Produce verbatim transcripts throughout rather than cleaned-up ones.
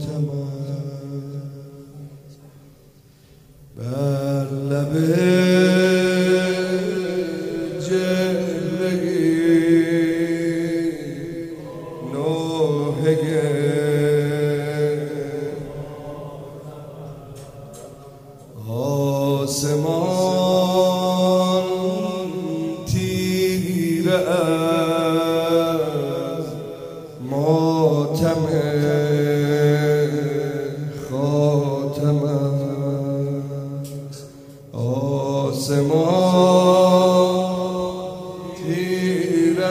ماتم بر لب جلوه نوحه آسمان تیره از ماتم خاتم است. آسمان تیره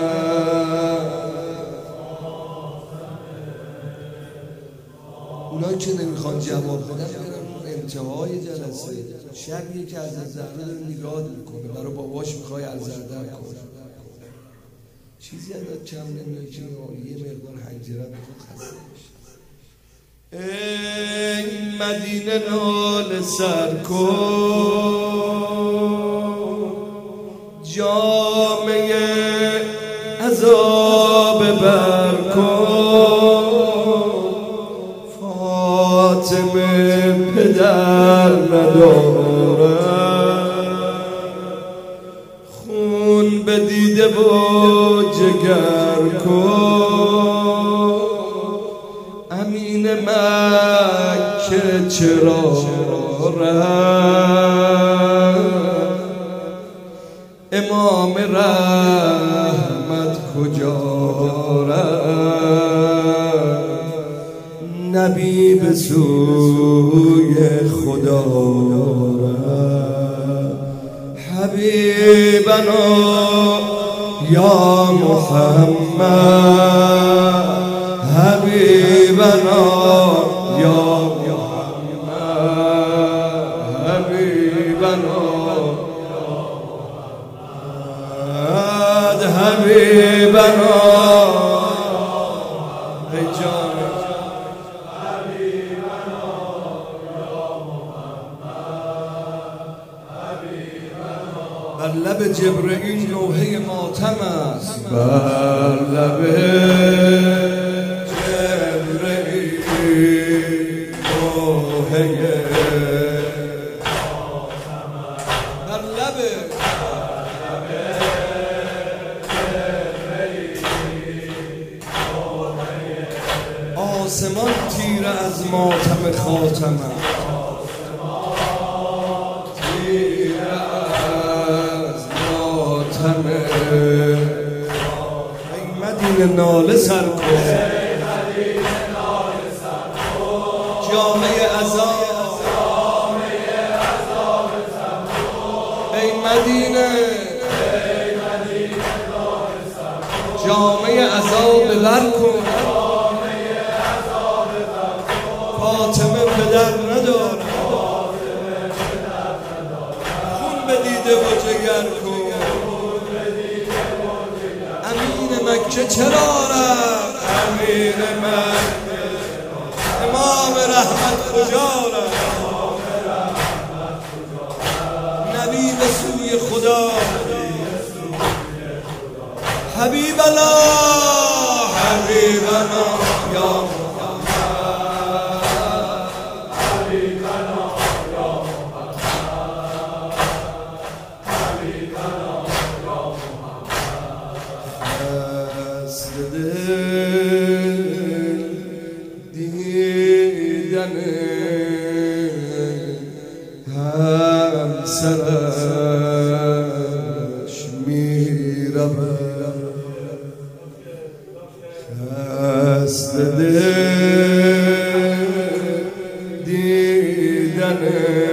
اونایی که نمیخوان جواب بدن انتهای جلسه شب یکی از زهره داره نگاه میکنه برای باباش میخوای از زردر کنه چیزی ازت کم نمیاد که یه مقدار حنجره بخون خسته بشه. ای مدینه ناله سر کن جامعه عذاب بر کن فاطمه پدر نداره خون به دیده و جگر کن امین مکه چرا رفت امام رحمت کجا رفت نبی به سوی خدا رفت حبیبنا یا محمد حبیبنا یا محمد حبیبنا حبیبنا ای جان بر لب جبرئیل نوحه ماتم است بر لب جبرئیل نوحه بر لب آسمان تیره از ماتم خاتم ای مدینه ناله سر کن جامعه عذاب ای مدینه جامعه عذاب بر کن فاطمه پدر نداره خون به دیده و جگر کن امین مکه چرا رفت امین مکه امام رحمت کجا رفت نبی به سوی خدا حبیبنا حبیبنا یا دیدن همسرش میرود خسته دل دیدن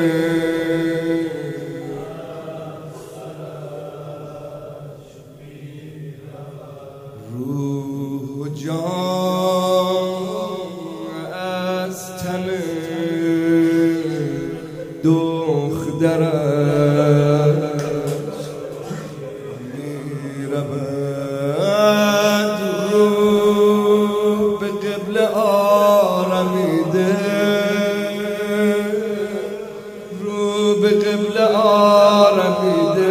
روح جان از تن دخترش میرود رو به قبله آرمیده رو به قبله آرمیده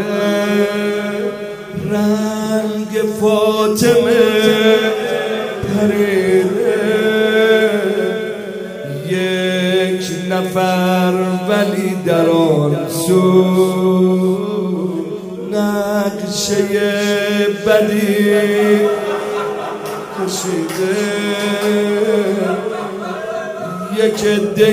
رنگ فاطمه پریده نفر ولی در آن سو نقشه بدی کشیده یک عده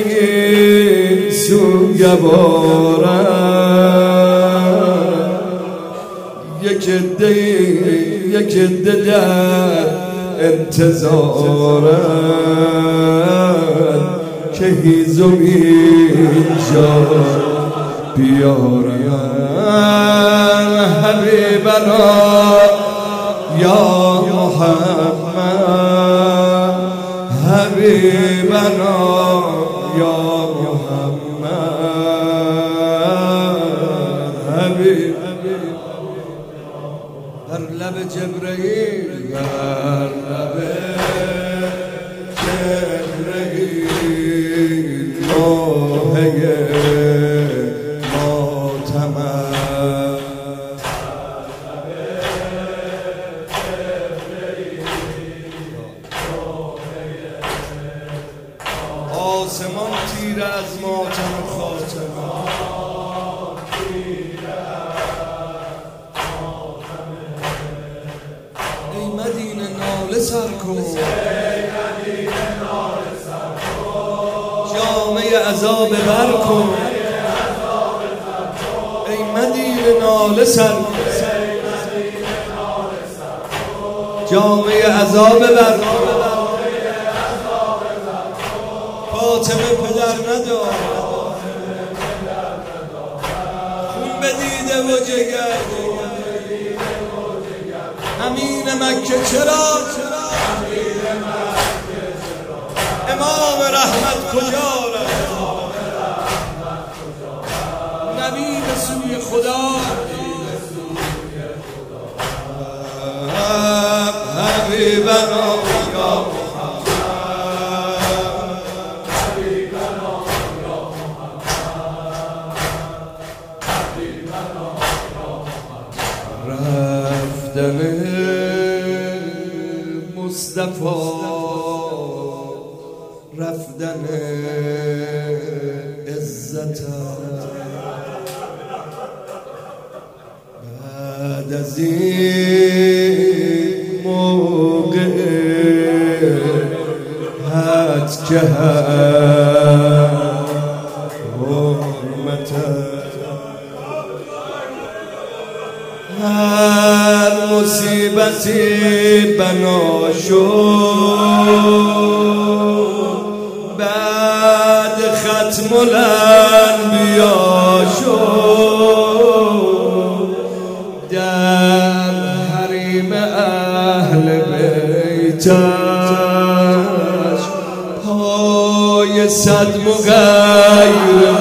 سوگوارن یک عده یک عده در انتظارن که هیزم اینجا بیارن حبیبنا یا محمد حبیبنا یا محمد حبیب بر لب جبرئیل بر لب جبرئیل نوحه ماتمم آسمان تیره از ماتم خاتمه ای مدینه ناله سر کن جامعه عذاب بر کن ای مدینه ناله سر کن جامعه عذاب بر کن فاطمه پدر ندار خون بدیده و جگر امین مکه چرا امام رحمت کجا رفت نبی به سوی خدا حبیبنا یا رفتن مصطفی رفتن عزت بعد از این موقع حد که حرمت هر مصیبتی بنا شد بعد ختم الانبیا شد در حریم اهل بیتش پای صد مغیر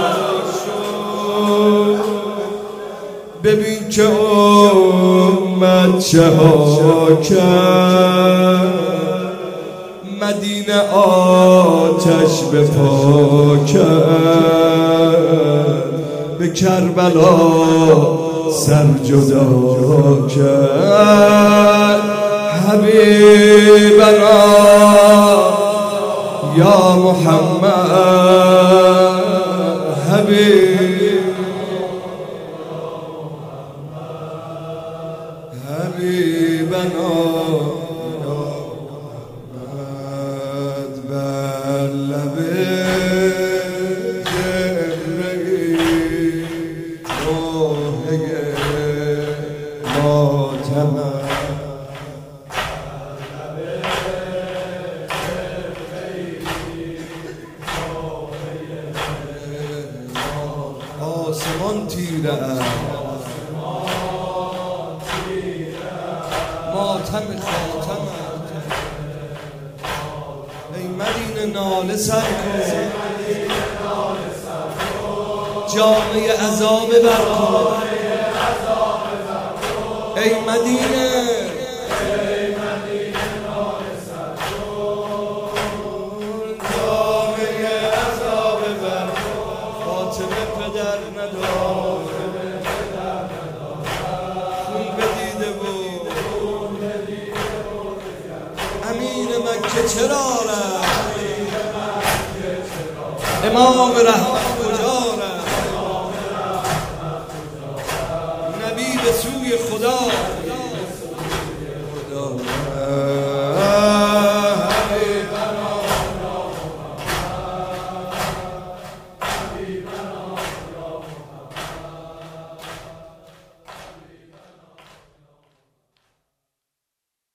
ببین که امت چه ها کرد مدینه آتش به پا کرد به کربلا سر جدا کرد حبیبنا یا محمد حبیب حبیبنا یا محمد بر لب جبرئیل نوحه ماتمم آسمان تیره ماتم خاتم ای مدینه ناله سر کن جامعه عذاب بر کن ای مدینه جامعه عذاب بر کن فاطمه پدر ندار خون بدیده بود امین مکه چرا رفت امام رحمت کجا رفت؟ نبی به سوی خدا